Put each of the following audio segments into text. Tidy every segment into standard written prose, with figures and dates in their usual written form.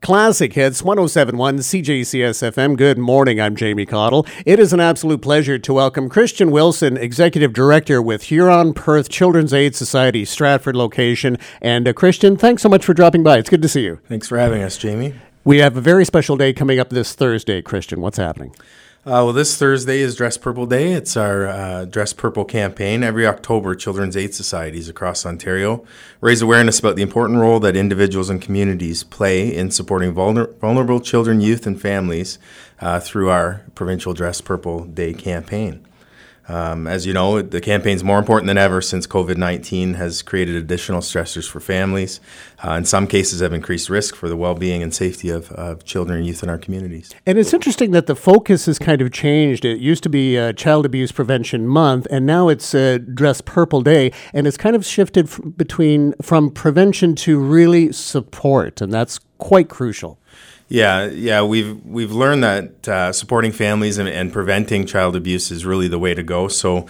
Classic Hits 1071 CJCS FM. Good morning. I'm Jamie Cottle. It is an absolute pleasure to welcome Christian Wilson, Executive Director with Huron-Perth Children's Aid Society, Stratford location. And Christian, thanks so much for dropping by. It's good to see you. Thanks for having us, Jamie. We have a very special day coming up this Thursday. Christian, what's happening? Well, this Thursday is Dress Purple Day. It's our Dress Purple campaign. Every October, Children's Aid Societies across Ontario raise awareness about the important role that individuals and communities play in supporting vulnerable children, youth, and families through our provincial Dress Purple Day campaign. As you know, the campaign is more important than ever since COVID-19 has created additional stressors for families. In some cases, have increased risk for the well-being and safety of children and youth in our communities. And it's interesting that the focus has kind of changed. It used to be Child Abuse Prevention Month, and now it's Dress Purple Day, and it's kind of shifted from prevention to really support, and that's quite crucial. Yeah, we've learned that supporting families and preventing child abuse is really the way to go. So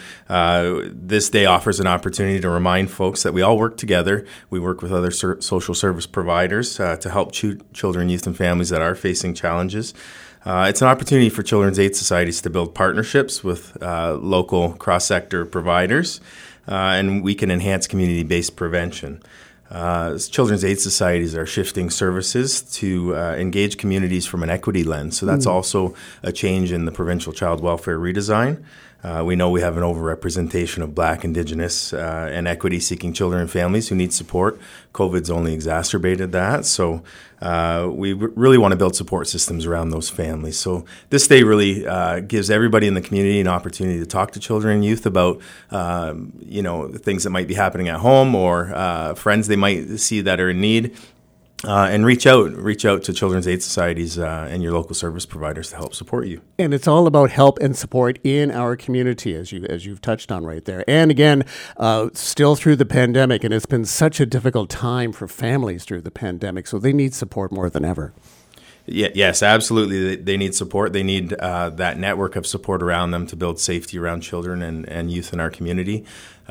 this day offers an opportunity to remind folks that we all work together. We work with other social service providers to help children, youth, and families that are facing challenges. It's an opportunity for Children's Aid Societies to build partnerships with local cross-sector providers, and we can enhance community-based prevention. Children's Aid Societies are shifting services to engage communities from an equity lens. So that's also a change in the provincial child welfare redesign. We know we have an overrepresentation of Black, Indigenous, and equity-seeking children and families who need support. COVID's only exacerbated that. So we really want to build support systems around those families. So this day really gives everybody in the community an opportunity to talk to children and youth about, things that might be happening at home or friends they might see that are in need. And reach out to Children's Aid Societies and your local service providers to help support you. And it's all about help and support in our community, as you've touched on right there. And again, still through the pandemic, and it's been such a difficult time for families through the pandemic, so they need support more than ever. Yes, absolutely. They need support. They need that network of support around them to build safety around children and youth in our community.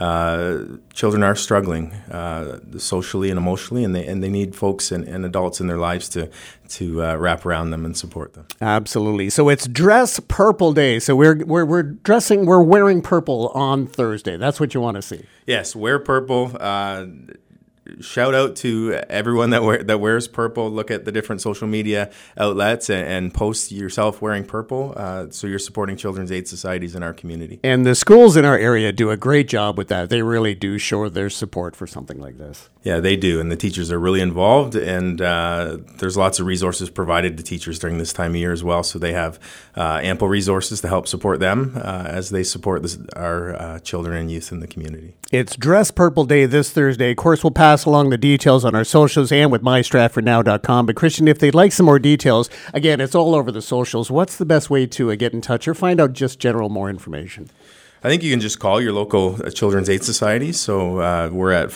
Children are struggling socially and emotionally, and they need folks and adults in their lives to wrap around them and support them. Absolutely. So it's Dress Purple Day. So we're wearing purple on Thursday. That's what you want to see. Yes, wear purple. Shout out to everyone that wears purple. Look at the different social media outlets and post yourself wearing purple. So you're supporting Children's Aid Societies in our community. And the schools in our area do a great job with that. They really do show their support for something like this. Yeah, they do. And the teachers are really involved. And there's lots of resources provided to teachers during this time of year as well. So they have ample resources to help support them as they support our children and youth in the community. It's Dress Purple Day this Thursday. Of course, we'll pass along the details on our socials and with mystratfordnow.com. But Christian, if they'd like some more details, again, it's all over the socials. What's the best way to get in touch or find out just more information? I think you can just call your local Children's Aid Society. So we're at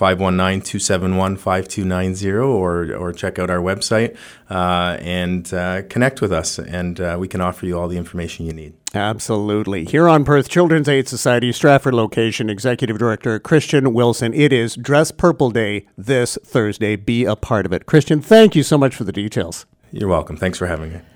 519-271-5290 or check out our website and connect with us, and we can offer you all the information you need. Absolutely. Huron-Perth Children's Aid Society, Stratford location, Executive Director Christian Wilson. It is Dress Purple Day this Thursday. Be a part of it. Christian, thank you so much for the details. You're welcome. Thanks for having me.